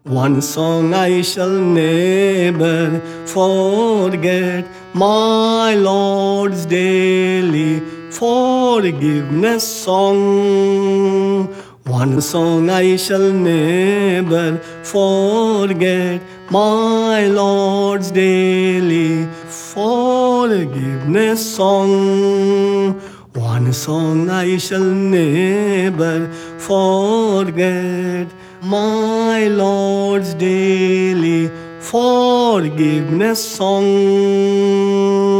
One song I shall never forget, my Lord's daily forgiveness song. One song I shall never forget, my Lord's daily forgiveness song. One song I shall never forget, my Lord's daily forgiveness song.